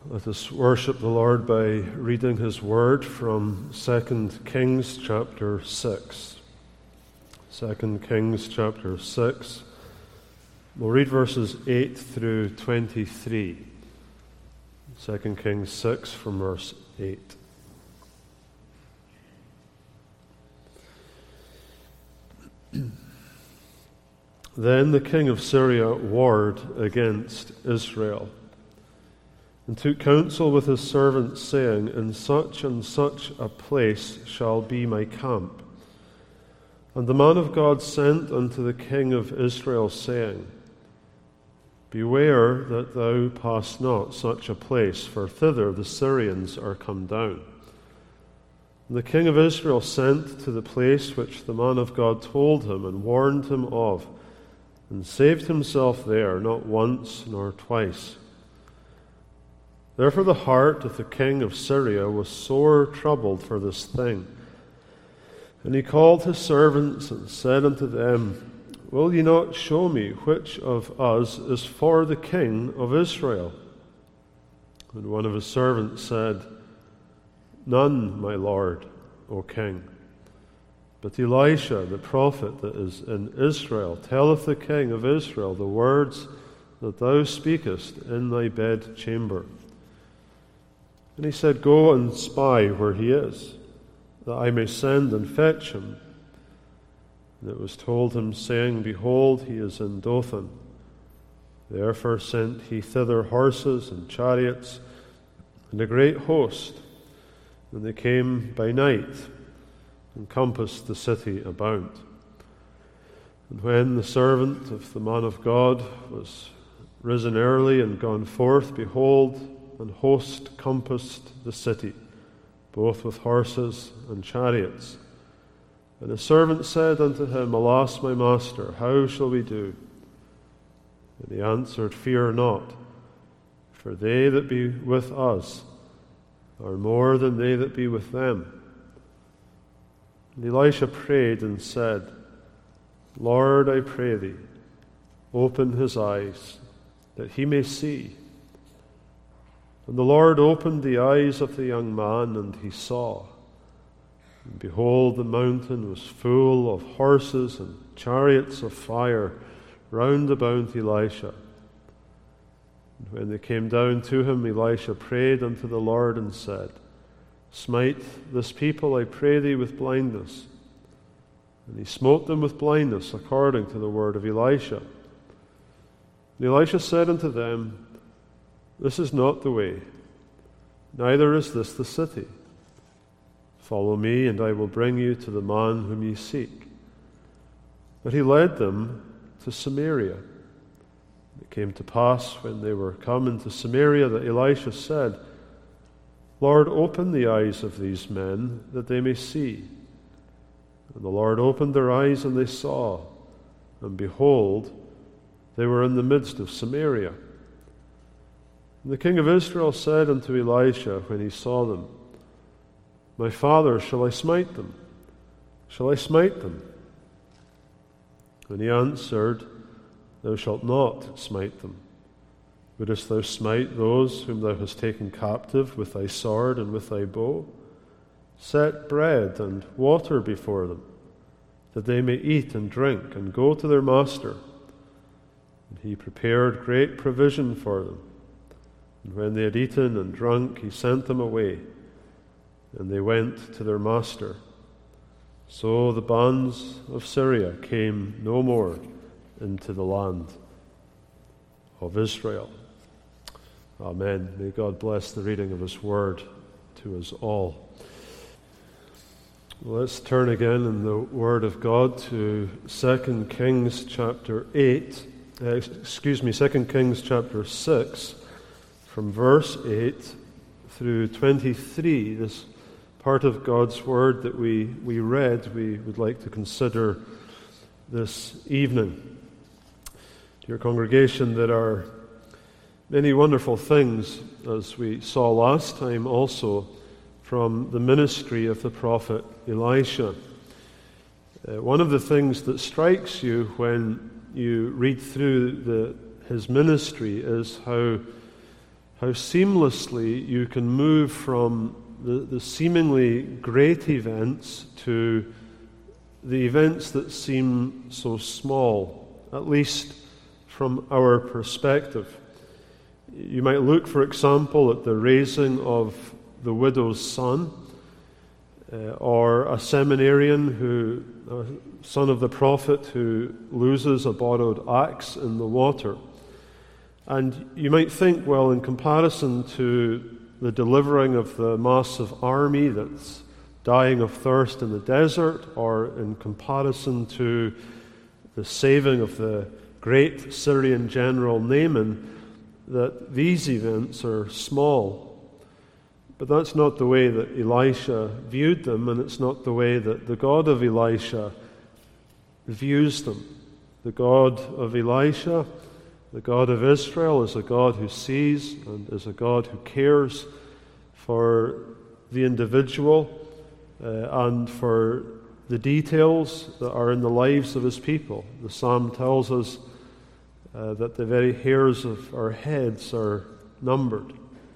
Let us worship the Lord by reading His Word from 2 Kings chapter 6. 2 Kings chapter 6. We'll read verses 8 through 23. 2 Kings 6 from verse 8. Then the king of Syria warred against Israel, and took counsel with his servants, saying, In such and such a place shall be my camp. And the man of God sent unto the king of Israel, saying, Beware that thou pass not such a place, for thither the Syrians are come down. And the king of Israel sent to the place which the man of God told him, and warned him of, and saved himself there, not once nor twice. Therefore the heart of the king of Syria was sore troubled for this thing. And he called his servants and said unto them, Will ye not show me which of us is for the king of Israel? And one of his servants said, None, my lord, O king. But Elisha, the prophet that is in Israel, telleth the king of Israel the words that thou speakest in thy bedchamber. And he said, Go and spy where he is, that I may send and fetch him. And it was told him, saying, Behold, he is in Dothan. Therefore sent he thither horses and chariots and a great host. And they came by night and compassed the city about. And when the servant of the man of God was risen early and gone forth, behold, an host compassed the city, both with horses and chariots. And the servant said unto him, Alas, my master, how shall we do? And he answered, Fear not, for they that be with us are more than they that be with them. And Elisha prayed and said, Lord, I pray thee, open his eyes, that he may see. And the Lord opened the eyes of the young man, and he saw. And behold, the mountain was full of horses and chariots of fire round about Elisha. And when they came down to him, Elisha prayed unto the Lord and said, Smite this people, I pray thee, with blindness. And he smote them with blindness, according to the word of Elisha. And Elisha said unto them, This is not the way, neither is this the city. Follow me, and I will bring you to the man whom ye seek. But he led them to Samaria. It came to pass, when they were come into Samaria, that Elisha said, Lord, open the eyes of these men, that they may see. And the Lord opened their eyes, and they saw. And behold, they were in the midst of Samaria. And the king of Israel said unto Elisha, when he saw them, My father, shall I smite them? Shall I smite them? And he answered, Thou shalt not smite them. Wouldest thou smite those whom thou hast taken captive with thy sword and with thy bow? Set bread and water before them, that they may eat and drink, and go to their master. And he prepared great provision for them. And when they had eaten and drunk, he sent them away, and they went to their master. So the bands of Syria came no more into the land of Israel. Amen. May God bless the reading of his word to us all. Let's turn again in the word of God to 2 Kings chapter 2 Kings chapter 6, from verse 8 through 23. This part of God's word that we read, we would like to consider this evening. Dear congregation, there are many wonderful things, as we saw last time also, from the ministry of the prophet Elisha. One of the things that strikes you when you read through his ministry is how how seamlessly you can move from the seemingly great events to the events that seem so small, at least from our perspective. You might look, for example, at the raising of the widow's son, or a seminarian son of the prophet who loses a borrowed axe in the water. And you might think, well, in comparison to the delivering of the massive army that's dying of thirst in the desert, or in comparison to the saving of the great Syrian general Naaman, that these events are small. But that's not the way that Elisha viewed them, and it's not the way that the God of Elisha views them. The God of Elisha, the God of Israel, is a God who sees and is a God who cares for the individual and for the details that are in the lives of his people. The psalm tells us that the very hairs of our heads are numbered.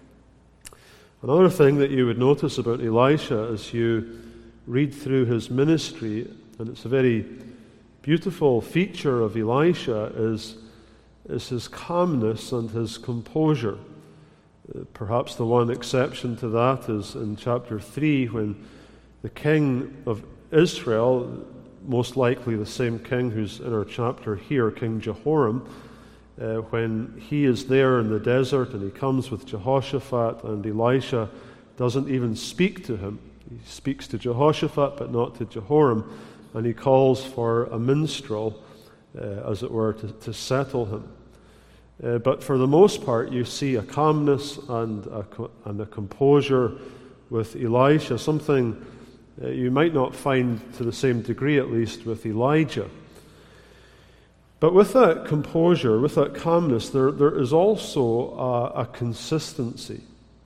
Another thing that you would notice about Elisha as you read through his ministry, and it's a very beautiful feature of Elisha, is his calmness and his composure. Perhaps the one exception to that is in chapter 3, when the king of Israel, most likely the same king who's in our chapter here, King Jehoram, when he is there in the desert and he comes with Jehoshaphat, and Elisha doesn't even speak to him. He speaks to Jehoshaphat but not to Jehoram, and he calls for a minstrel, as it were, to settle him. But for the most part, you see a calmness and a composure with Elisha, something you might not find to the same degree, at least, with Elijah. But with that composure, with that calmness, there is also a consistency.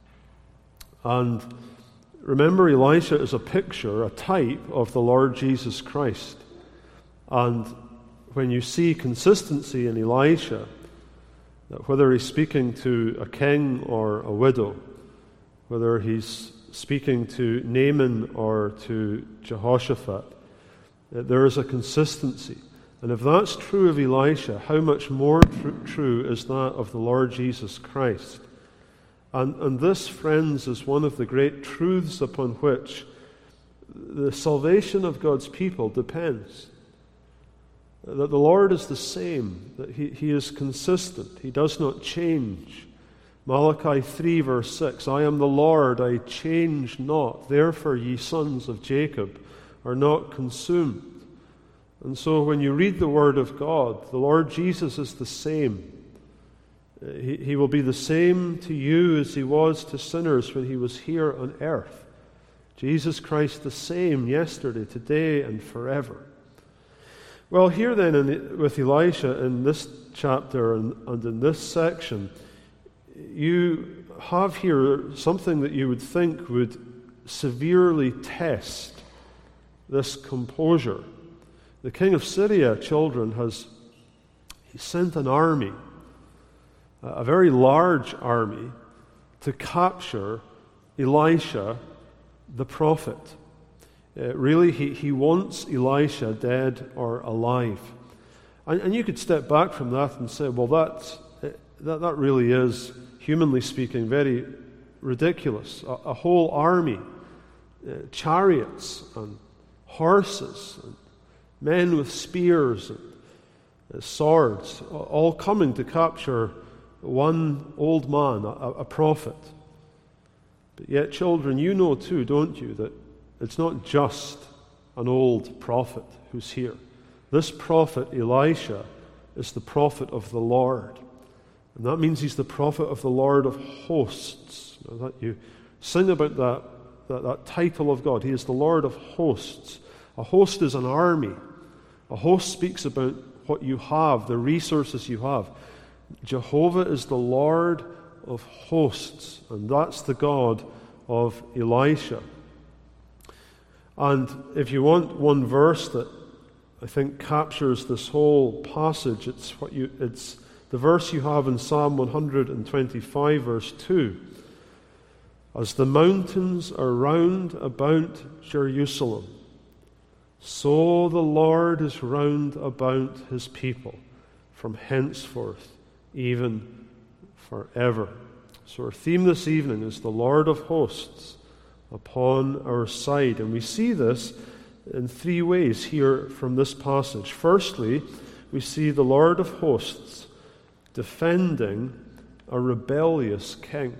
And remember, Elisha is a picture, a type of the Lord Jesus Christ. And when you see consistency in Elisha, that whether he's speaking to a king or a widow, whether he's speaking to Naaman or to Jehoshaphat, there is a consistency. And if that's true of Elisha, how much more true is that of the Lord Jesus Christ? And this, friends, is one of the great truths upon which the salvation of God's people depends. That the Lord is the same, that He is consistent, He does not change. Malachi 3 verse 6, I am the Lord, I change not, therefore ye sons of Jacob are not consumed. And so when you read the Word of God, the Lord Jesus is the same. He will be the same to you as He was to sinners when He was here on earth. Jesus Christ the same yesterday, today, and forever. Well, here then with Elisha in this chapter and in this section, you have here something that you would think would severely test this composure. The king of Syria, children, he sent an army, a very large army, to capture Elisha the prophet. Really, he wants Elisha dead or alive. And you could step back from that and say, well, that really is, humanly speaking, very ridiculous. A whole army, chariots and horses, and men with spears and swords, all coming to capture one old man, a prophet. But yet, children, you know too, don't you, that it's not just an old prophet who's here. This prophet, Elisha, is the prophet of the Lord. And that means he's the prophet of the Lord of hosts. Now that you sing about that title of God. He is the Lord of hosts. A host is an army. A host speaks about what you have, the resources you have. Jehovah is the Lord of hosts, and that's the God of Elisha. And if you want one verse that I think captures this whole passage, it's the verse you have in Psalm 125, verse 2. As the mountains are round about Jerusalem, so the Lord is round about his people from henceforth, even forever. So our theme this evening is the Lord of hosts upon our side. And we see this in three ways here from this passage. Firstly, we see the Lord of hosts defending a rebellious king.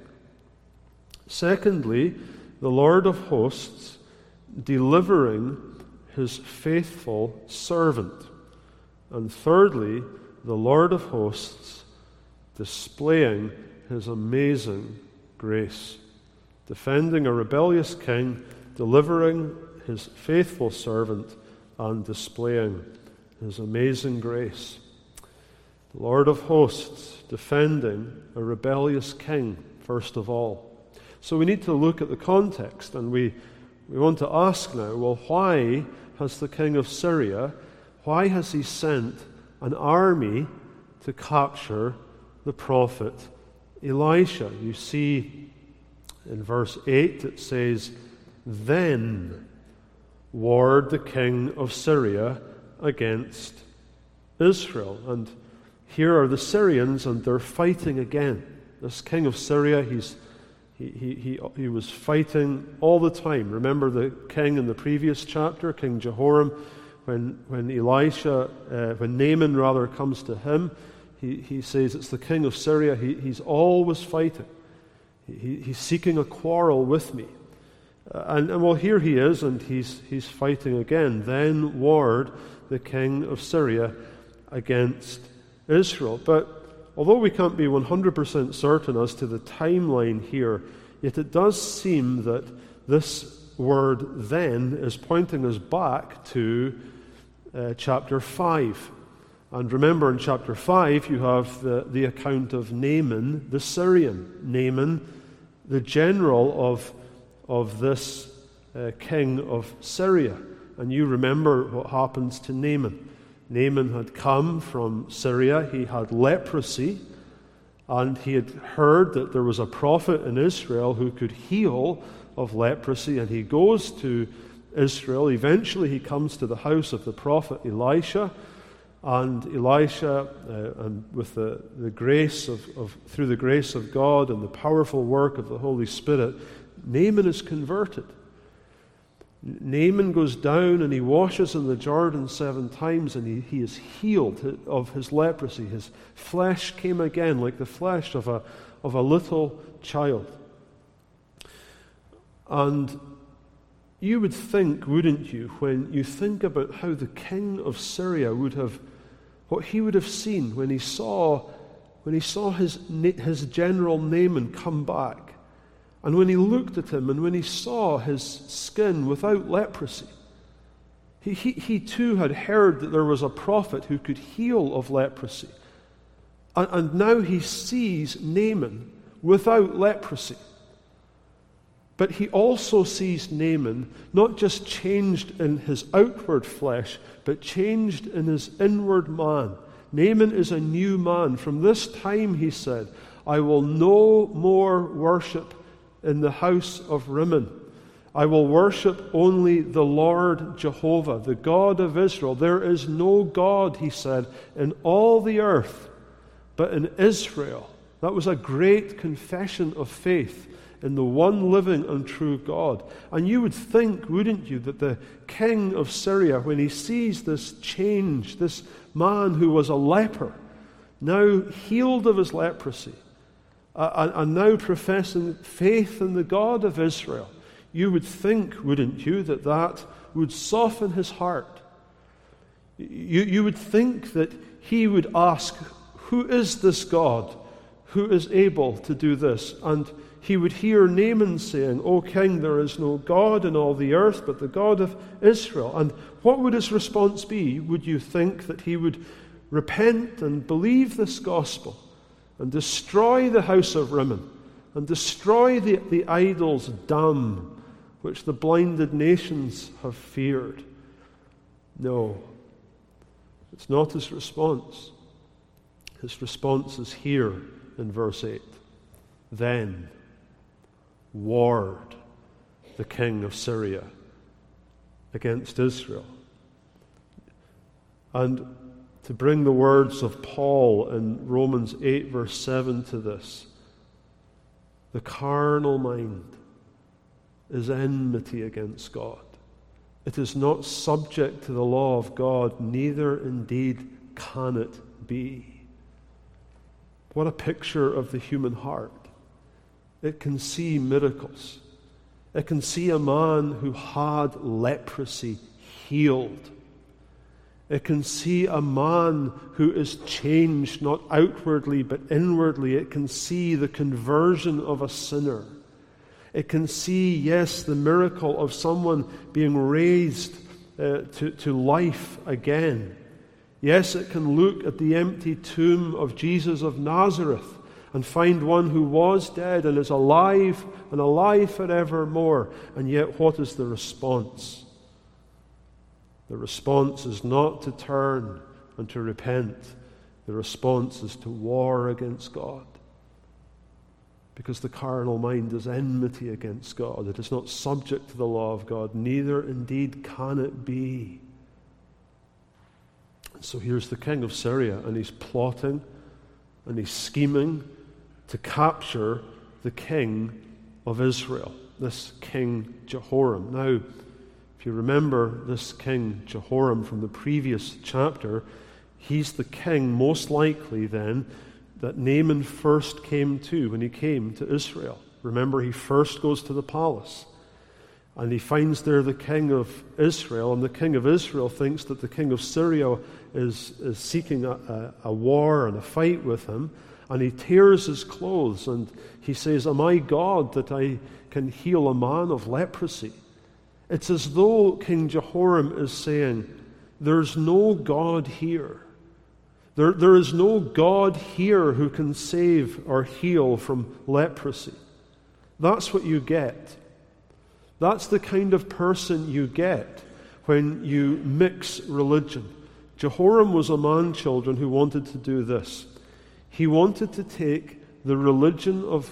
Secondly, the Lord of hosts delivering his faithful servant. And thirdly, the Lord of hosts displaying his amazing grace. Defending a rebellious king, delivering his faithful servant, and displaying his amazing grace. The Lord of hosts defending a rebellious king, first of all. So we need to look at the context, and we want to ask now, well, why has the king of Syria, why has he sent an army to capture the prophet Elisha? You see in verse 8 it says, "Then warred the king of Syria against Israel." And here are the Syrians, and they're fighting again. This king of Syria, he was fighting all the time. Remember the king in the previous chapter, King Jehoram, when Naaman rather comes to him, he says it's the king of Syria. He's always fighting. He's seeking a quarrel with me. And well, here he is, and he's fighting again. Then warred the king of Syria against Israel. But although we can't be 100% certain as to the timeline here, yet it does seem that this word "then" is pointing us back to chapter 5. And remember, in chapter 5, you have the account of Naaman the Syrian. Naaman, the general of this king of Syria. And you remember what happens to Naaman. Naaman had come from Syria. He had leprosy, and he had heard that there was a prophet in Israel who could heal of leprosy, and he goes to Israel. Eventually he comes to the house of the prophet Elisha, and Elisha, and with the grace through the grace of God and the powerful work of the Holy Spirit, Naaman is converted. Naaman goes down and he washes in the Jordan 7 times, and he is healed of his leprosy. His flesh came again like the flesh of a little child. And you would think, wouldn't you, when you think about how the king of Syria what he would have seen when he saw his general Naaman come back, and when he looked at him, and when he saw his skin without leprosy. He too had heard that there was a prophet who could heal of leprosy. And now he sees Naaman without leprosy. But he also sees Naaman not just changed in his outward flesh, but changed in his inward man. Naaman is a new man. From this time, he said, "I will no more worship in the house of Rimmon. I will worship only the Lord Jehovah, the God of Israel. There is no God," he said, "in all the earth, but in Israel." That was a great confession of faith in the one living and true God. And you would think, wouldn't you, that the king of Syria, when he sees this change, this man who was a leper, now healed of his leprosy, and now professing faith in the God of Israel, you would think, wouldn't you, that would soften his heart. You would think that he would ask, who is this God who is able to do this? And he would hear Naaman saying, "O king, there is no God in all the earth but the God of Israel." And what would his response be? Would you think that he would repent and believe this gospel and destroy the house of Rimmon and destroy the idol's dam which the blinded nations have feared? No, it's not his response. His response is here in verse 8. Then warred the king of Syria against Israel. And to bring the words of Paul in Romans 8 verse 7 to this, the carnal mind is enmity against God. It is not subject to the law of God, neither indeed can it be. What a picture of the human heart. It can see miracles. It can see a man who had leprosy healed. It can see a man who is changed, not outwardly but inwardly. It can see the conversion of a sinner. It can see, yes, the miracle of someone being raised to life again. Yes, it can look at the empty tomb of Jesus of Nazareth and find one who was dead and is alive and alive forevermore. And yet, what is the response? The response is not to turn and to repent. The response is to war against God. Because the carnal mind is enmity against God. It is not subject to the law of God, neither indeed can it be. So here's the king of Syria, and he's plotting and he's scheming to capture the king of Israel, this King Jehoram. Now, if you remember this King Jehoram from the previous chapter, he's the king most likely then that Naaman first came to when he came to Israel. Remember, he first goes to the palace and he finds there the king of Israel, and the king of Israel thinks that the king of Syria is seeking a war and a fight with him, and he tears his clothes and he says, "Am I God that I can heal a man of leprosy?" It's as though King Jehoram is saying, there's no God here. There is no God here who can save or heal from leprosy. That's what you get. That's the kind of person you get when you mix religion. Jehoram was a man, children, who wanted to do this. He wanted to take the religion of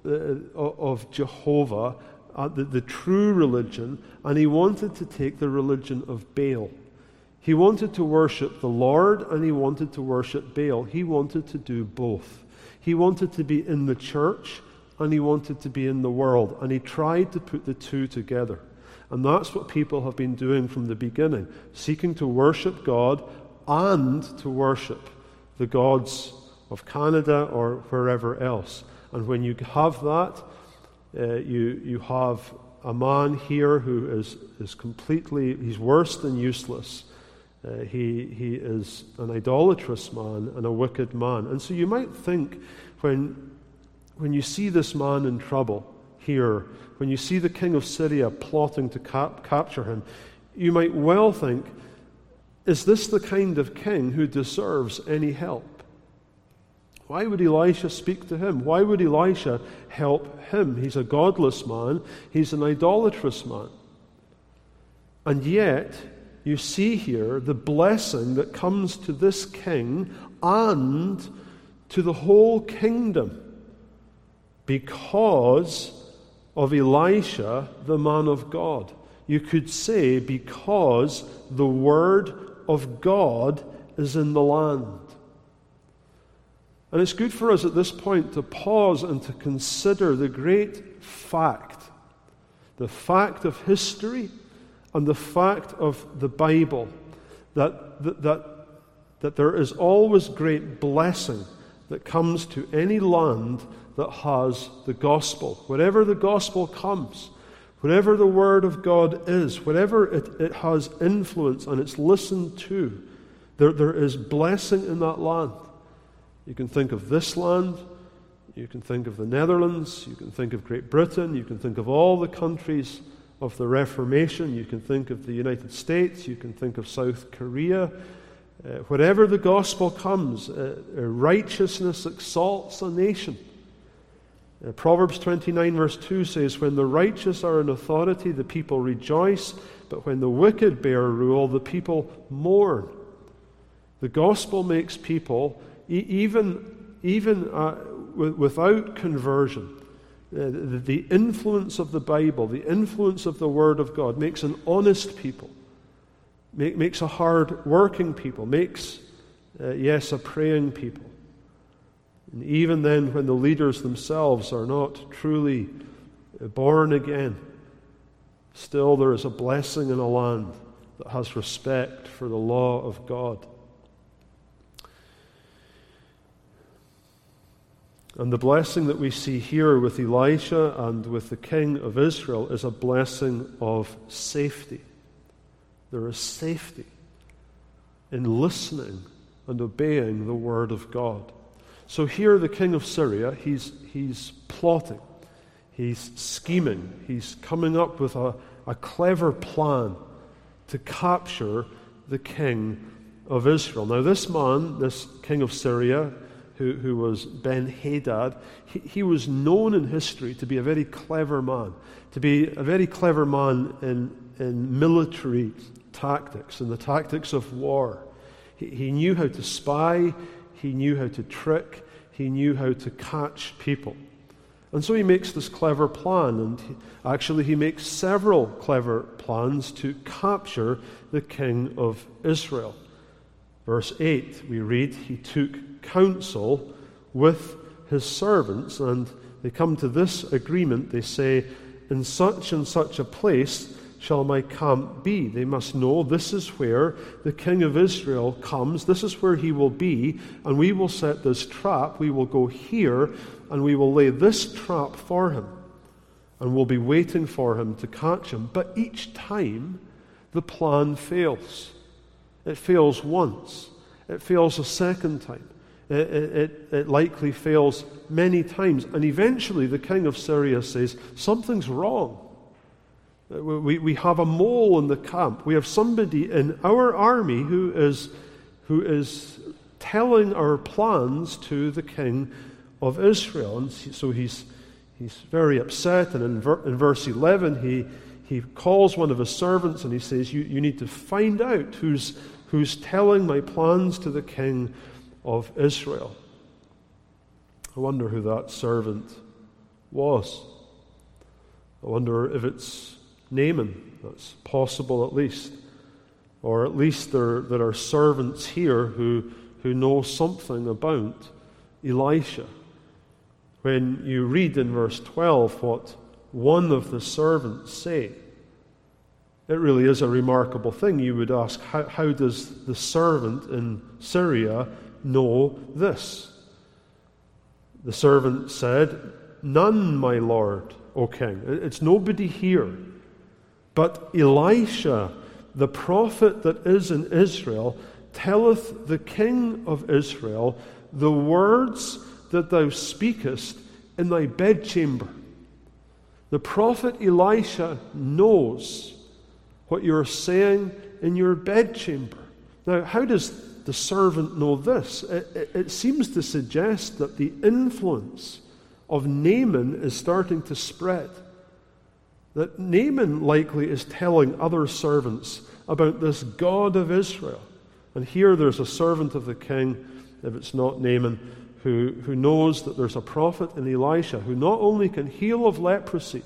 Jehovah, the true religion, and he wanted to take the religion of Baal. He wanted to worship the Lord and he wanted to worship Baal. He wanted to do both. He wanted to be in the church and he wanted to be in the world. And he tried to put the two together. And that's what people have been doing from the beginning, seeking to worship God and to worship the gods of Canada or wherever else. And when you have that, you have a man here who is completely, he's worse than useless. He is an idolatrous man and a wicked man. And so you might think when you see this man in trouble here, when you see the king of Syria plotting to capture him, you might well think, is this the kind of king who deserves any help? Why would Elisha speak to him? Why would Elisha help him? He's a godless man. He's an idolatrous man. And yet, you see here the blessing that comes to this king and to the whole kingdom because of Elisha, the man of God. You could say because the word of God is in the land. And it's good for us at this point to pause and to consider the great fact, the fact of history and the fact of the Bible, that there is always great blessing that comes to any land that has the gospel. Wherever the gospel comes, whatever the word of God is, whatever it has influence and it's listened to, there is blessing in that land. You can think of this land, you can think of the Netherlands, you can think of Great Britain, you can think of all the countries of the Reformation, you can think of the United States, you can think of South Korea. Wherever the gospel comes, righteousness exalts a nation. Proverbs 29 verse 2 says, "When the righteous are in authority, the people rejoice, but when the wicked bear rule, the people mourn." The gospel makes people Without conversion, the influence of the Bible, the influence of the Word of God makes an honest people, makes a hard-working people, makes, a praying people. And even then, when the leaders themselves are not truly born again, still there is a blessing in a land that has respect for the law of God. And the blessing that we see here with Elisha and with the king of Israel is a blessing of safety. There is safety in listening and obeying the word of God. So here the king of Syria, he's plotting, he's scheming, he's coming up with a clever plan to capture the king of Israel. Now this man, this king of Syria, who was Ben-Hadad, he was known in history to be a very clever man, in military tactics, in the tactics of war. He knew how to spy, he knew how to trick, he knew how to catch people. And so he makes this clever plan, and he makes several clever plans to capture the king of Israel. Verse 8, we read, he took counsel with his servants, and they come to this agreement. They say, in such and such a place shall my camp be. They must know this is where the king of Israel comes, this is where he will be, and we will set this trap. We will go here, and we will lay this trap for him, and we'll be waiting for him to catch him. But each time, the plan fails. It fails once. It fails a second time. It likely fails many times. And eventually the king of Syria says, something's wrong. We have a mole in the camp. We have somebody in our army who is telling our plans to the king of Israel. And so he's very upset. And in verse 11, he calls one of his servants and he says, you need to find out who's telling my plans to the king of Israel. I wonder who that servant was. I wonder if it's Naaman. That's possible at least. Or at least there are servants here who know something about Elisha. When you read in verse 12 what one of the servants say, it really is a remarkable thing. You would ask, how does the servant in Syria know this? The servant said, none, my lord, O king. It's nobody here. But Elisha, the prophet that is in Israel, telleth the king of Israel the words that thou speakest in thy bedchamber. The prophet Elisha knows what you're saying in your bedchamber. Now, how does the servant know this? It seems to suggest that the influence of Naaman is starting to spread. That Naaman likely is telling other servants about this God of Israel. And here there's a servant of the king, if it's not Naaman, who knows that there's a prophet in Elisha who not only can heal of leprosy,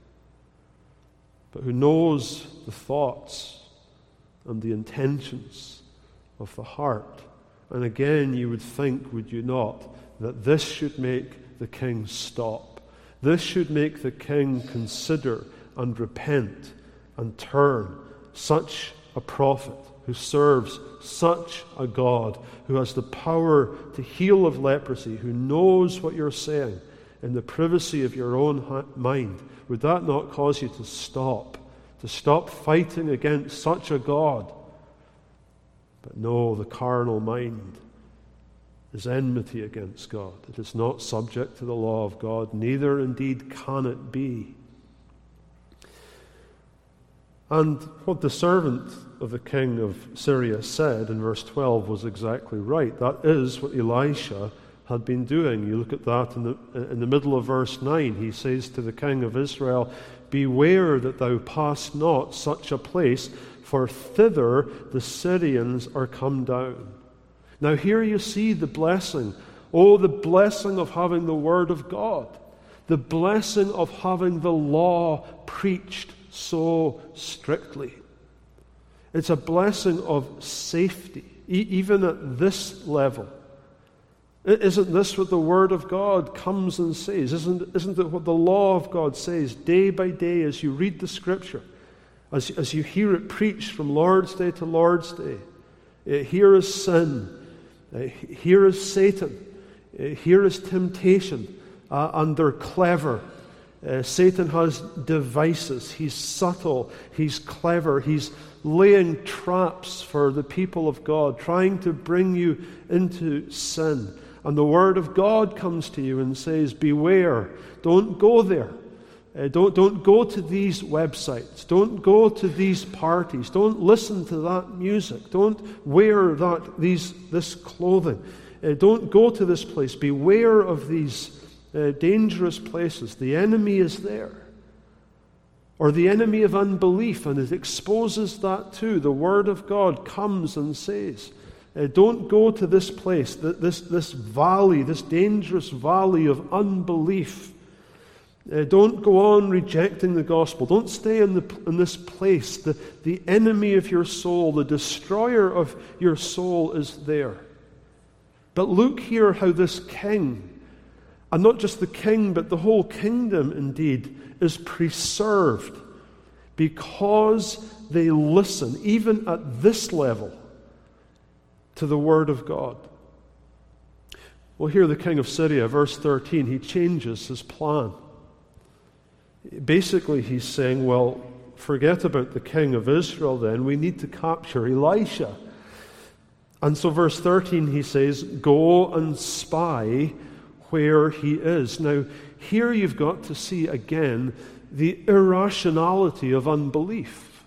but who knows the thoughts and the intentions of the heart. And again, you would think, would you not, that this should make the king stop. This should make the king consider and repent and turn. Such a prophet who serves such a God, who has the power to heal of leprosy, who knows what you're saying in the privacy of your own mind, would that not cause you to stop fighting against such a God? But no, the carnal mind is enmity against God. It is not subject to the law of God, neither indeed can it be. And what the servant of the king of Syria said in verse 12 was exactly right. That is what Elisha had been doing. You look at that in the middle of verse 9. He says to the king of Israel, beware that thou pass not such a place, for thither the Syrians are come down. Now here you see the blessing. Oh, the blessing of having the Word of God. The blessing of having the law preached so strictly. It's a blessing of safety, even at this level. Isn't this what the Word of God comes and says? Isn't it what the law of God says day by day as you read the Scripture, as you hear it preached from Lord's Day to Lord's Day? Here is sin. Here is Satan. Here is temptation. And they're clever. Satan has devices. He's subtle. He's clever. He's laying traps for the people of God, trying to bring you into sin. And the Word of God comes to you and says, beware, don't go there. Don't go to these websites. Don't go to these parties. Don't listen to that music. Don't wear this clothing. Don't go to this place. Beware of these dangerous places. The enemy is there. Or the enemy of unbelief, and it exposes that too. The Word of God comes and says, don't go to this place, this valley, this dangerous valley of unbelief. Don't go on rejecting the gospel. Don't stay in this place. The enemy of your soul, the destroyer of your soul is there. But look here how this king, and not just the king, but the whole kingdom indeed, is preserved because they listen, even at this level, to the Word of God. Well, here the king of Syria, verse 13, he changes his plan. Basically, he's saying, well, forget about the king of Israel then. We need to capture Elisha. And so verse 13, he says, go and spy where he is. Now, here you've got to see again the irrationality of unbelief.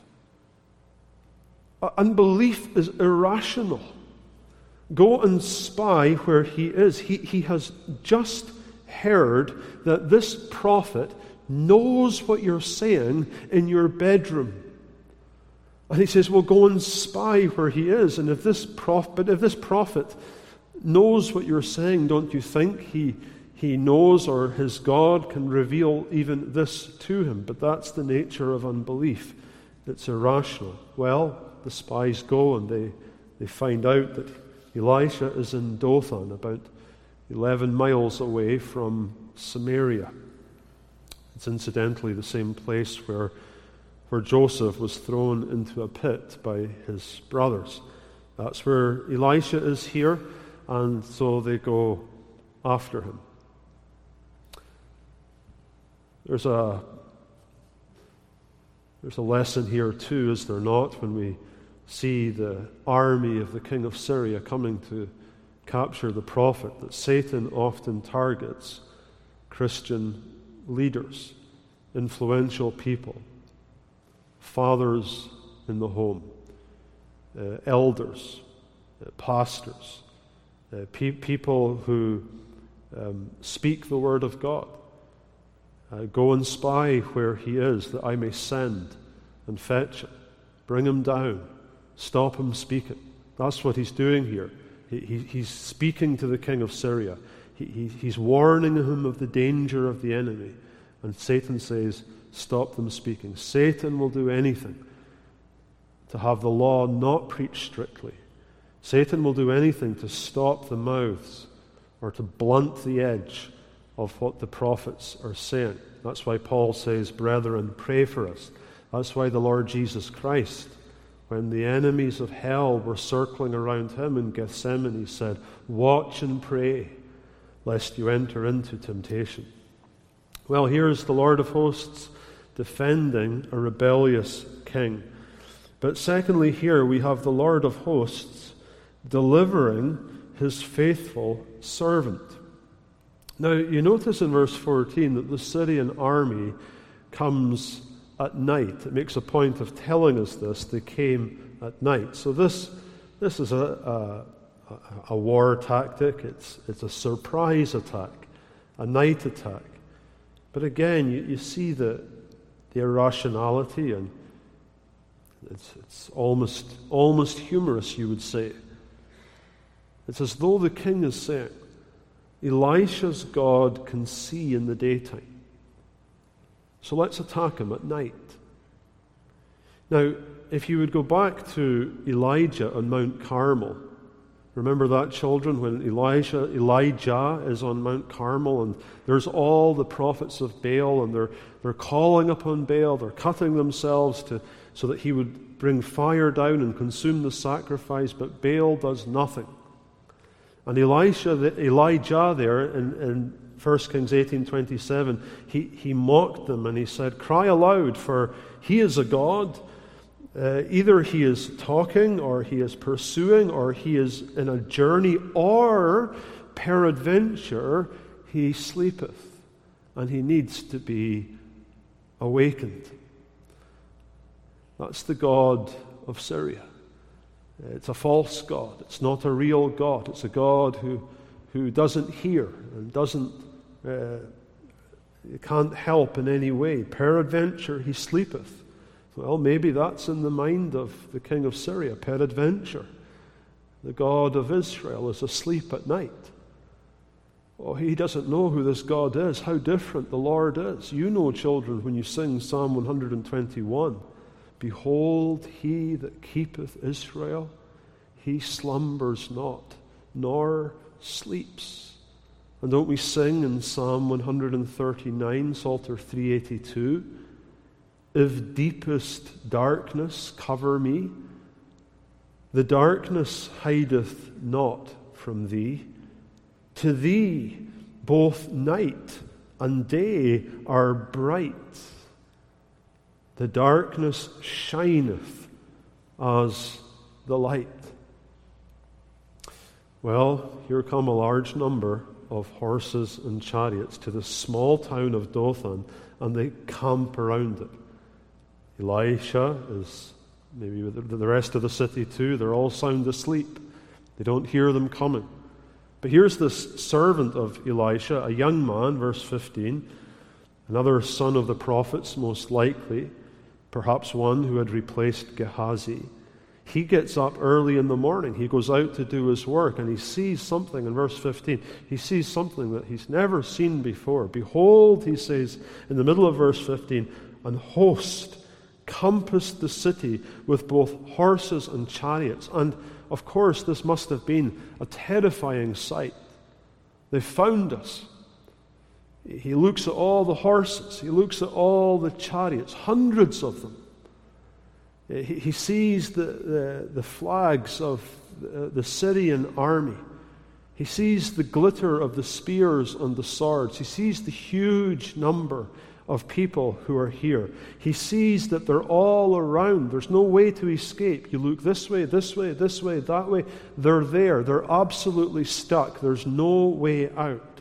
Unbelief is irrational. Go and spy where he is. He has just heard that this prophet knows what you're saying in your bedroom. And he says, well, go and spy where he is. And if this prophet knows what you're saying, don't you think he knows, or his God can reveal even this to him? But that's the nature of unbelief. It's irrational. Well, the spies go and they find out that Elisha is in Dothan, about 11 miles away from Samaria. It's incidentally the same place where Joseph was thrown into a pit by his brothers. That's where Elisha is here, and so they go after him. There's a lesson here too, is there not, when we see the army of the king of Syria coming to capture the prophet, that Satan often targets Christian leaders, influential people, fathers in the home, elders, pastors, people who speak the word of God. Go and spy where he is, that I may send and fetch him, bring him down, stop him speaking. That's what he's doing here. He's speaking to the king of Syria. He's warning him of the danger of the enemy. And Satan says, stop them speaking. Satan will do anything to have the law not preached strictly. Satan will do anything to stop the mouths or to blunt the edge of what the prophets are saying. That's why Paul says, brethren, pray for us. That's why the Lord Jesus Christ, when the enemies of hell were circling around him in Gethsemane, he said, watch and pray, lest you enter into temptation. Well, here's the Lord of hosts defending a rebellious king. But secondly, here we have the Lord of hosts delivering his faithful servant. Now, you notice in verse 14 that the Syrian army comes at night. It makes a point of telling us this. They came at night. So this is a war tactic. It's a surprise attack, a night attack. But again, you see the irrationality, and it's almost humorous, you would say. It's as though the king is saying, Elisha's God can see in the daytime. So let's attack him at night. Now, if you would go back to Elijah on Mount Carmel, remember that, children, when Elijah is on Mount Carmel and there's all the prophets of Baal and they're calling upon Baal, they're cutting themselves so that he would bring fire down and consume the sacrifice, but Baal does nothing. And Elijah there in 1 Kings 18:27, he mocked them and he said, "Cry aloud, for he is a God. Either he is talking, or he is pursuing, or he is in a journey, or peradventure he sleepeth, and he needs to be awakened." That's the God of Syria. It's a false God. It's not a real God. It's a God who doesn't hear and can't help in any way. Peradventure he sleepeth. Well, maybe that's in the mind of the king of Syria. Peradventure, the God of Israel is asleep at night. Oh, he doesn't know who this God is, how different the Lord is. You know, children, when you sing Psalm 121, "Behold, he that keepeth Israel, he slumbers not, nor sleeps." And don't we sing in Psalm 139, Psalter 382, "If deepest darkness cover me, the darkness hideth not from thee. To thee both night and day are bright. The darkness shineth as the light." Well, here come a large number of horses and chariots to the small town of Dothan, and they camp around it. Elisha is, maybe with the rest of the city too, they're all sound asleep. They don't hear them coming. But here's this servant of Elisha, a young man, verse 15, another son of the prophets, most likely, perhaps one who had replaced Gehazi. He gets up early in the morning. He goes out to do his work, and he sees something in verse 15. He sees something that he's never seen before. "Behold," he says in the middle of verse 15, "an host compassed the city with both horses and chariots." And of course, this must have been a terrifying sight. They found us. He looks at all the horses. He looks at all the chariots, hundreds of them. He sees the flags of the Syrian army. He sees the glitter of the spears and the swords. He sees the huge number of people who are here. He sees that they're all around. There's no way to escape. You look this way, this way, this way, that way. They're there. They're absolutely stuck. There's no way out.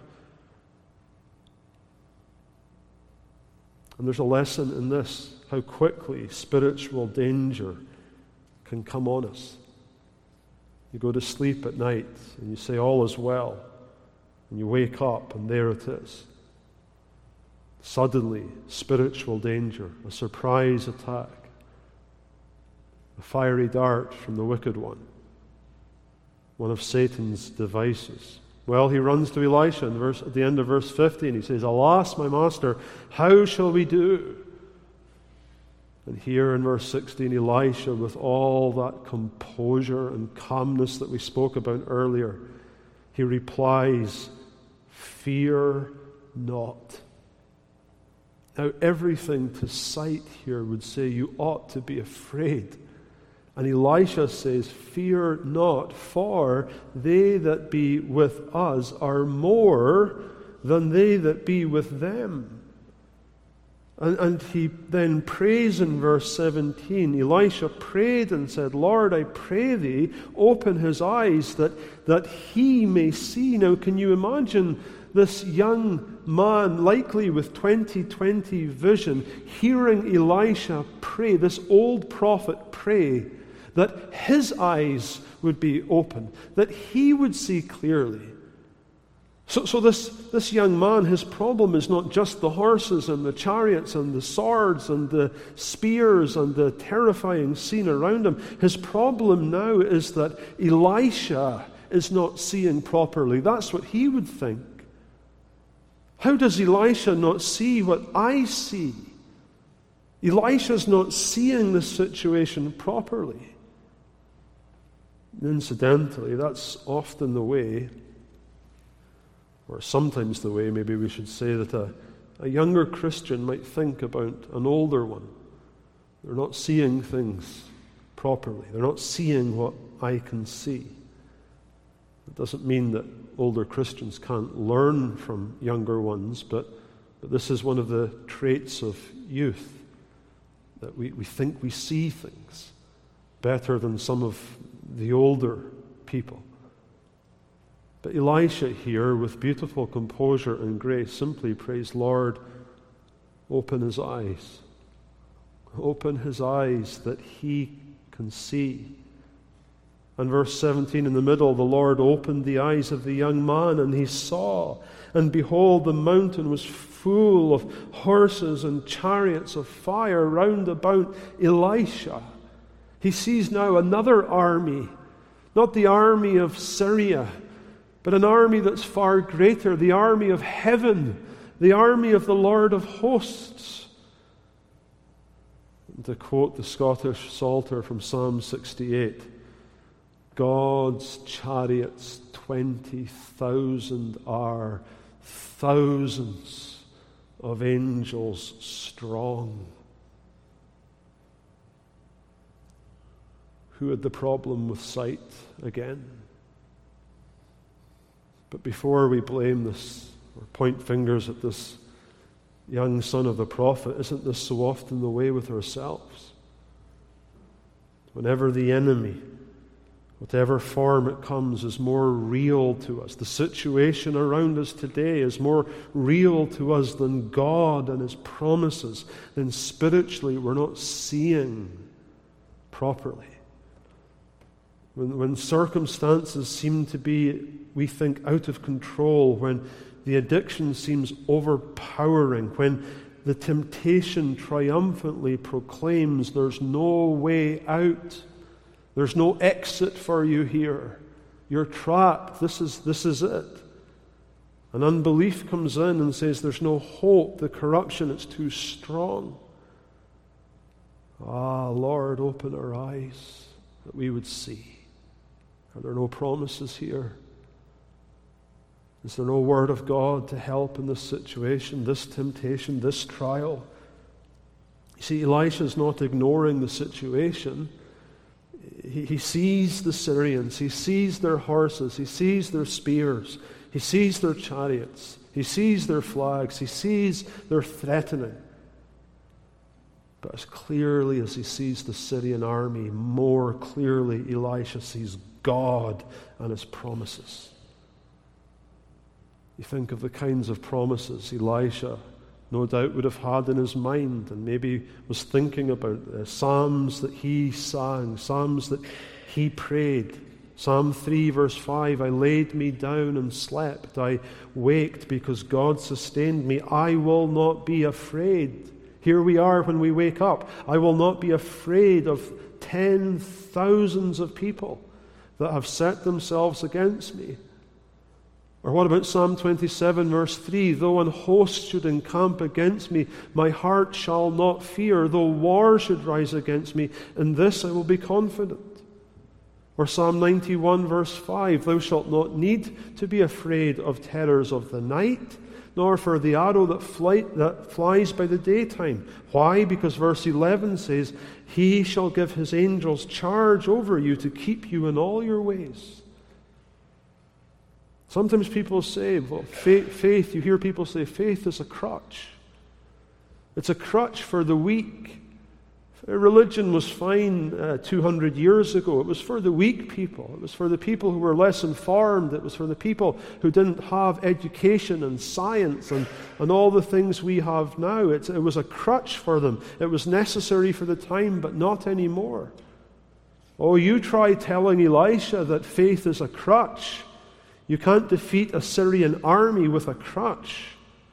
And there's a lesson in this, how quickly spiritual danger can come on us. You go to sleep at night and you say, "All is well." And you wake up and there it is. Suddenly, spiritual danger, a surprise attack, a fiery dart from the wicked one of Satan's devices. Well, he runs to Elisha at the end of verse 15. He says, "Alas, my master, how shall we do?" And here in verse 16, Elisha, with all that composure and calmness that we spoke about earlier, he replies, "Fear not." Now, everything to sight here would say you ought to be afraid. And Elisha says, "Fear not, for they that be with us are more than they that be with them." And he then prays in verse 17. Elisha prayed and said, "Lord, I pray thee, open his eyes that he may see." Now, can you imagine this young man, likely with 20/20 vision, hearing Elisha pray, this old prophet pray, that his eyes would be open, that he would see clearly? So this young man, his problem is not just the horses and the chariots and the swords and the spears and the terrifying scene around him. His problem now is that Elisha is not seeing properly. That's what he would think. How does Elisha not see what I see? Elisha's not seeing the situation properly. Incidentally, that's often the way, or sometimes the way, maybe we should say, that a younger Christian might think about an older one. They're not seeing things properly. They're not seeing what I can see. It doesn't mean that older Christians can't learn from younger ones, but this is one of the traits of youth, that we think we see things better than some of the older people. But Elisha here, with beautiful composure and grace, simply prays, Lord, open his eyes. Open his eyes that he can see. And verse 17 in the middle, the Lord opened the eyes of the young man, and he saw. And behold, the mountain was full of horses and chariots of fire round about Elisha. He sees now another army, not the army of Syria, but an army that's far greater, the army of heaven, the army of the Lord of hosts. And to quote the Scottish Psalter from Psalm 68, God's chariots 20,000 are, thousands of angels strong. Who had the problem with sight again? But before we blame this or point fingers at this young son of the prophet, isn't this so often the way with ourselves? Whenever the enemy, whatever form it comes, is more real to us, the situation around us today is more real to us than God and His promises, then spiritually we're not seeing properly. When circumstances seem to be, we think, out of control, when the addiction seems overpowering, when the temptation triumphantly proclaims there's no way out, there's no exit for you here, you're trapped, this is it. And unbelief comes in and says there's no hope, the corruption, it's too strong. Ah, Lord, open our eyes that we would see. Are there no promises here? Is there no word of God to help in this situation, this temptation, this trial? You see, Elisha's not ignoring the situation. He sees the Syrians. He sees their horses. He sees their spears. He sees their chariots. He sees their flags. He sees their threatening. But as clearly as he sees the Syrian army, more clearly Elisha sees God and His promises. You think of the kinds of promises Elisha no doubt would have had in his mind, and maybe was thinking about psalms that he sang, psalms that he prayed. Psalm 3 verse 5, I laid me down and slept. I waked because God sustained me. I will not be afraid. Here we are when we wake up. I will not be afraid of 10,000s of people that have set themselves against me. Or what about Psalm 27 verse 3? Though an host should encamp against me, my heart shall not fear. Though war should rise against me, in this I will be confident. Or Psalm 91 verse 5, thou shalt not need to be afraid of terrors of the night, nor for the arrow that flies by the daytime. Why? Because verse 11 says, He shall give His angels charge over you to keep you in all your ways. Sometimes people say, well, faith, you hear people say, faith is a crutch. It's a crutch for the weak. Religion was fine 200 years ago. It was for the weak people. It was for the people who were less informed. It was for the people who didn't have education and science and all the things we have now. It was a crutch for them. It was necessary for the time, but not anymore. Oh, you try telling Elisha that faith is a crutch. You can't defeat a Syrian army with a crutch.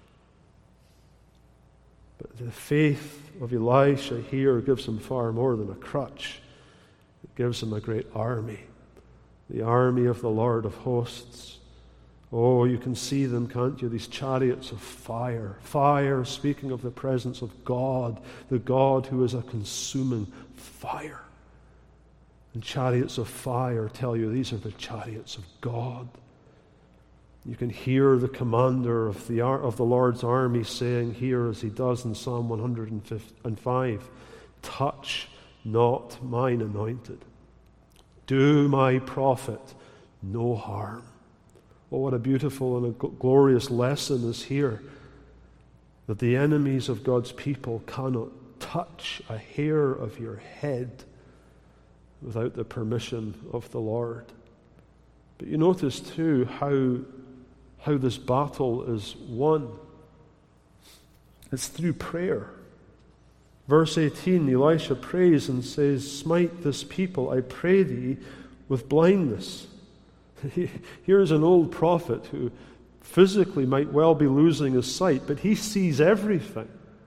But the faith of Elisha here gives him far more than a crutch. It gives him a great army. the army of the Lord of hosts. Oh, you can see them, can't you? These chariots of fire. Fire, speaking of the presence of God, the God who is a consuming fire. And chariots of fire tell you these are the chariots of God. You can hear the commander of the Lord's army saying here, as he does in Psalm 105, touch not mine anointed. Do my prophet no harm. Oh, what a beautiful and a glorious lesson is here, that the enemies of God's people cannot touch a hair of your head without the permission of the Lord. But you notice too how this battle is won. It's through prayer. Verse 18, Elisha prays and says, smite this people, I pray thee, with blindness. Here's an old prophet who physically might well be losing his sight, but he sees everything.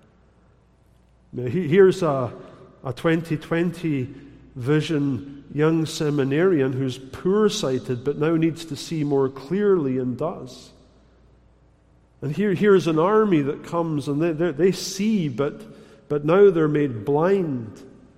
Here's a 2020 vision young seminarian who's poor-sighted but now needs to see more clearly and does. And here's an army that comes and they see, but now they're made blind.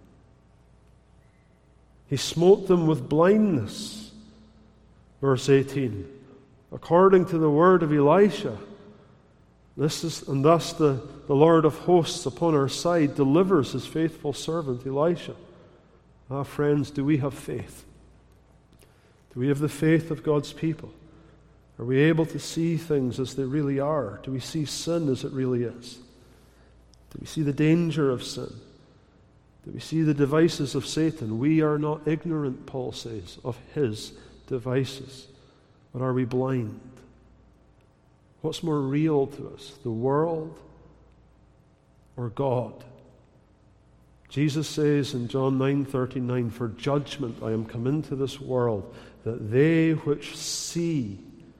He smote them with blindness. Verse 18, according to the word of Elisha, thus the Lord of hosts upon our side delivers his faithful servant Elisha. Ah, friends, do we have faith? Do we have the faith of God's people? Are we able to see things as they really are? Do we see sin as it really is? Do we see the danger of sin? Do we see the devices of Satan? We are not ignorant, Paul says, of his devices. But are we blind? What's more real to us, the world or God? Jesus says in John 9:39, for judgment I am come into this world, that they which see,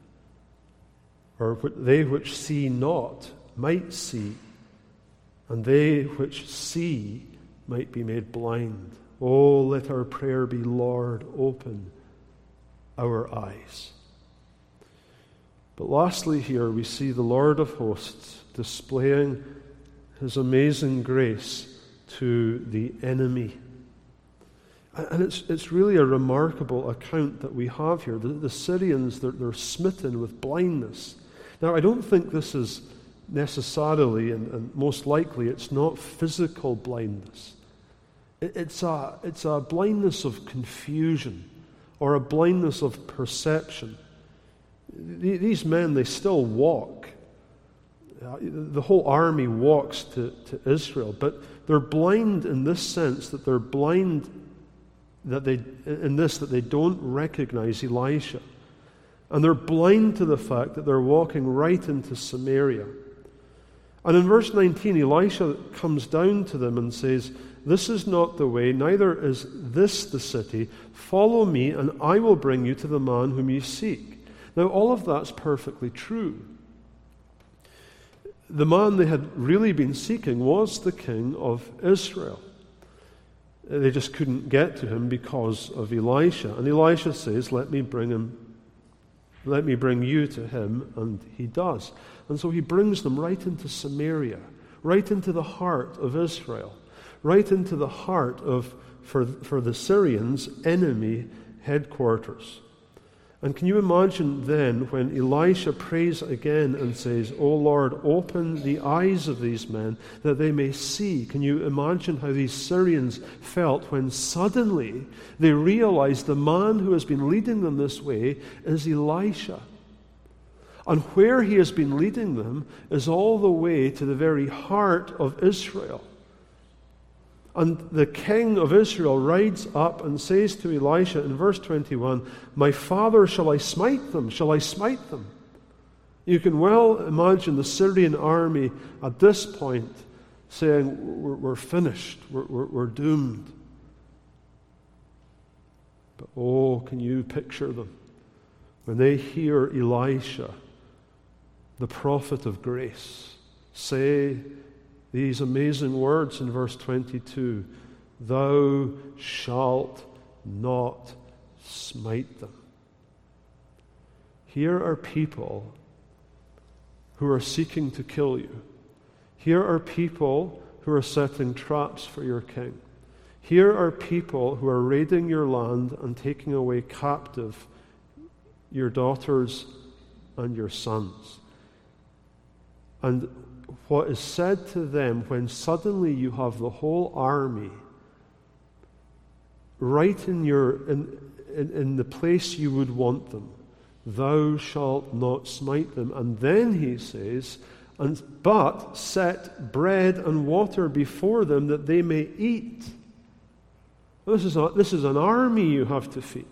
or they which see not, might see, and they which see might be made blind. Oh, let our prayer be, Lord, open our eyes. But lastly here we see the Lord of hosts displaying his amazing grace to the enemy. And it's really a remarkable account that we have here. The Syrians, they're smitten with blindness. Now, I don't think this is necessarily, and most likely, it's not physical blindness. It's a blindness of confusion or a blindness of perception. These men, they still walk. The whole army walks to Israel, but they're blind in this sense, that they're blind that they don't recognize Elisha. And they're blind to the fact that they're walking right into Samaria. And in verse 19, Elisha comes down to them and says, this is not the way, neither is this the city. Follow me, and I will bring you to the man whom you seek. Now, all of that's perfectly true. The man they had really been seeking was the king of Israel. They just couldn't get to him because of Elisha. And Elisha says, let me bring you to him, and he does. And so he brings them right into Samaria, right into the heart of Israel, right into the heart of, for the Syrians, enemy headquarters. And can you imagine then when Elisha prays again and says, O Lord, open the eyes of these men that they may see? Can you imagine how these Syrians felt when suddenly they realized the man who has been leading them this way is Elisha? And where he has been leading them is all the way to the very heart of Israel. And the king of Israel rides up and says to Elisha in verse 21, my father, shall I smite them? Shall I smite them? You can well imagine the Syrian army at this point saying, we're finished, we're doomed. But oh, can you picture them when they hear Elisha, the prophet of grace, say these amazing words in verse 22, thou shalt not smite them. Here are people who are seeking to kill you. Here are people who are setting traps for your king. Here are people who are raiding your land and taking away captive your daughters and your sons. And what is said to them when suddenly you have the whole army right in the place you would want them, thou shalt not smite them. And then he says, but set bread and water before them that they may eat. This is an army you have to feed.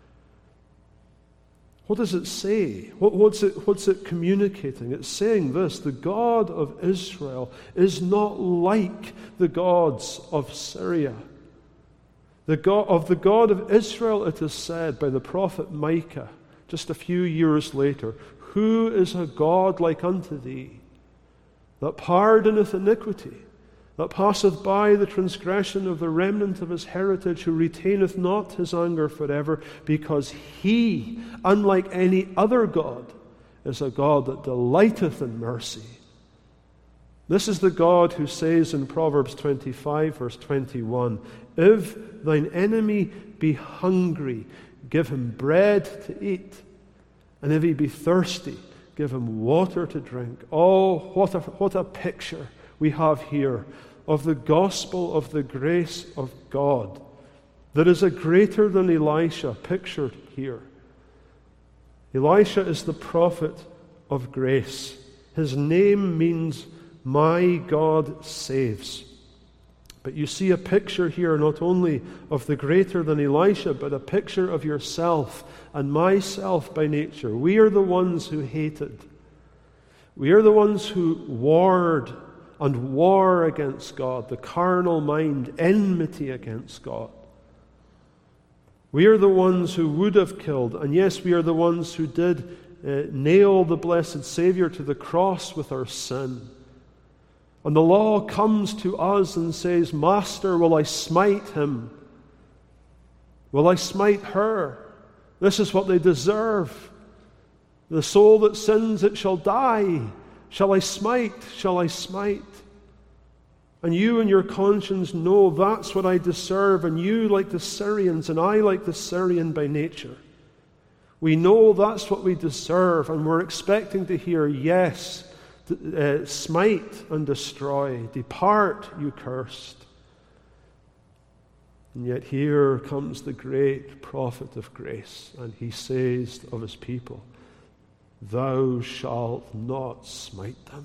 What does it say? What's it communicating? It's saying this: the God of Israel is not like the gods of Syria. The God of Israel, it is said by the prophet Micah, just a few years later, who is a God like unto thee, that pardoneth iniquity, that passeth by the transgression of the remnant of his heritage, who retaineth not his anger forever, because he, unlike any other God, is a God that delighteth in mercy. This is the God who says in Proverbs 25, verse 21, if thine enemy be hungry, give him bread to eat, and if he be thirsty, give him water to drink. Oh, what a picture we have here of the gospel of the grace of God. There is a greater than Elisha pictured here. Elisha is the prophet of grace. His name means my God saves. But you see a picture here not only of the greater than Elisha, but a picture of yourself and myself by nature. We are the ones who hated. We are the ones who warred and war against God, the carnal mind, enmity against God. We are the ones who would have killed, and yes, we are the ones who did nail the blessed Savior to the cross with our sin. And the law comes to us and says, Master, will I smite him? Will I smite her? This is what they deserve. The soul that sins, it shall die. Shall I smite? Shall I smite? And you in your conscience know that's what I deserve, and you like the Syrians, and I like the Syrian by nature. We know that's what we deserve, and we're expecting to hear, yes, smite and destroy. Depart, you cursed. And yet here comes the great prophet of grace, and he says of his people, thou shalt not smite them.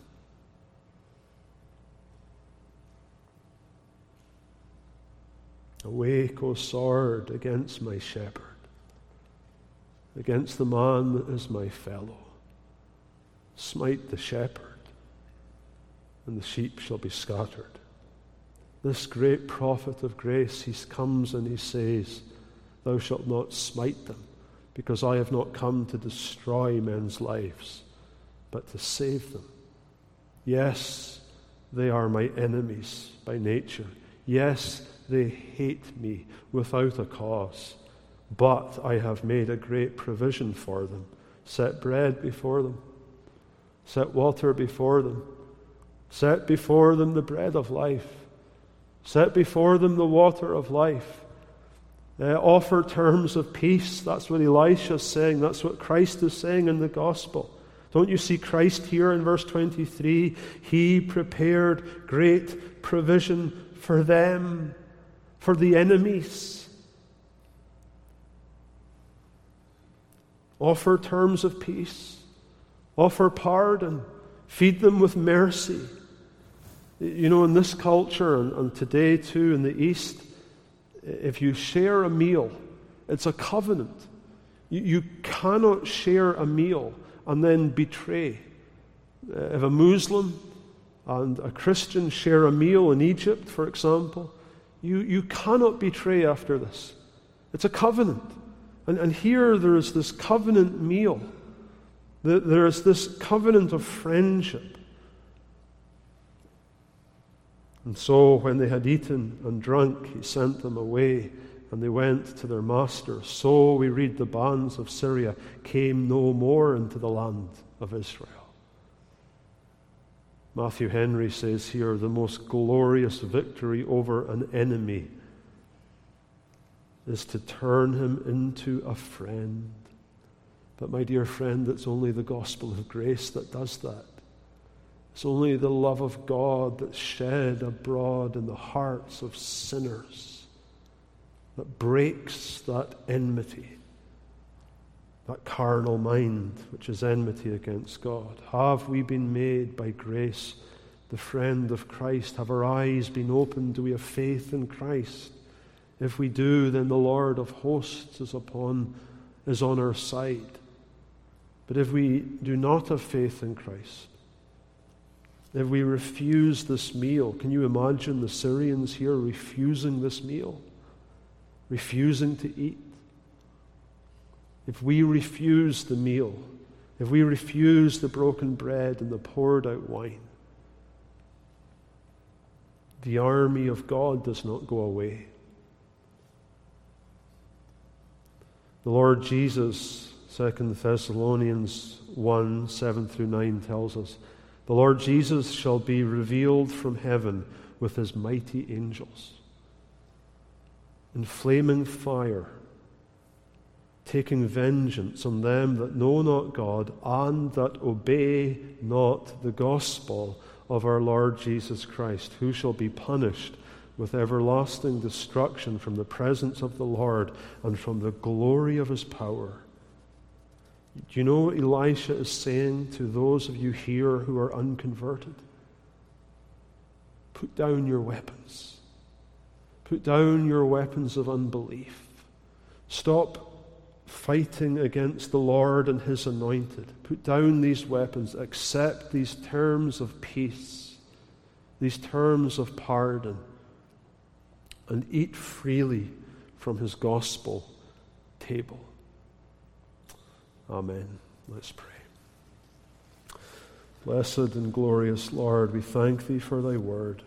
Awake, O sword, against my shepherd, against the man that is my fellow. Smite the shepherd, and the sheep shall be scattered. This great prophet of grace, he comes and he says, thou shalt not smite them, because I have not come to destroy men's lives, but to save them. Yes, they are my enemies by nature. Yes, they hate me without a cause, but I have made a great provision for them. Set bread before them. Set water before them. Set before them the bread of life. Set before them the water of life. Offer terms of peace. That's what Elisha is saying. That's what Christ is saying in the gospel. Don't you see Christ here in verse 23? He prepared great provision for them, for the enemies. Offer terms of peace. Offer pardon. Feed them with mercy. You know, in this culture, and today too in the East, if you share a meal, it's a covenant. You cannot share a meal and then betray. If a Muslim and a Christian share a meal in Egypt, for example, you cannot betray after this. It's a covenant. And here there is this covenant meal. There is this covenant of friendship. And so when they had eaten and drunk, he sent them away and they went to their masters. So we read the bands of Syria came no more into the land of Israel. Matthew Henry says here, the most glorious victory over an enemy is to turn him into a friend. But my dear friend, it's only the gospel of grace that does that. It's only the love of God that's shed abroad in the hearts of sinners that breaks that enmity, that carnal mind which is enmity against God. Have we been made by grace the friend of Christ? Have our eyes been opened? Do we have faith in Christ? If we do, then the Lord of hosts is on our side. But if we do not have faith in Christ, if we refuse this meal, can you imagine the Syrians here refusing this meal? Refusing to eat? If we refuse the meal, if we refuse the broken bread and the poured out wine, the army of God does not go away. The Lord Jesus, 2 Thessalonians 1, 7 through 9 tells us, the Lord Jesus shall be revealed from heaven with his mighty angels in flaming fire, taking vengeance on them that know not God and that obey not the gospel of our Lord Jesus Christ, who shall be punished with everlasting destruction from the presence of the Lord and from the glory of his power. Do you know what Elisha is saying to those of you here who are unconverted? Put down your weapons. Put down your weapons of unbelief. Stop fighting against the Lord and his anointed. Put down these weapons. Accept these terms of peace, these terms of pardon, and eat freely from his gospel table. Amen. Let's pray. Blessed and glorious Lord, we thank thee for thy word.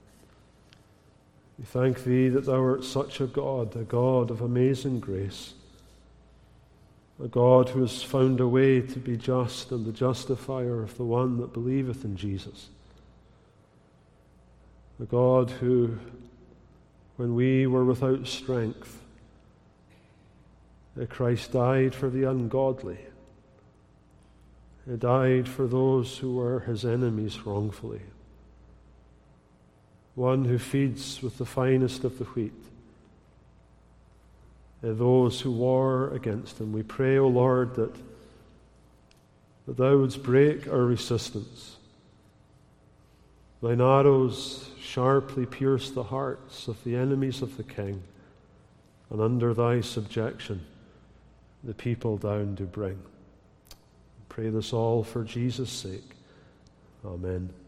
We thank thee that thou art such a God of amazing grace, a God who has found a way to be just and the justifier of the one that believeth in Jesus. A God who, when we were without strength, Christ died for the ungodly. He died for those who were his enemies wrongfully. One who feeds with the finest of the wheat those who war against him. We pray, O Lord, that thou wouldst break our resistance. Thine arrows sharply pierce the hearts of the enemies of the king, and under thy subjection the people down do bring. Pray this all for Jesus' sake. Amen.